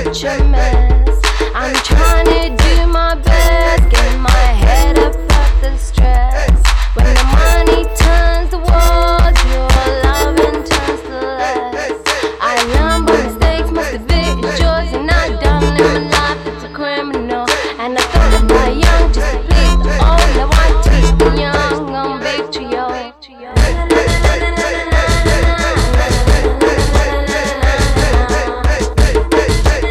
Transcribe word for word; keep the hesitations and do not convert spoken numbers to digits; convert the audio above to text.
such a mess. I'm trying to do my best, get my head up off the stress. When the money turns the walls, your loving turns to less. I learned my mistakes, most of it is yours, and I don't live my life that's a criminal. And I thought of my young just to please the old. Now I teach the young on victory.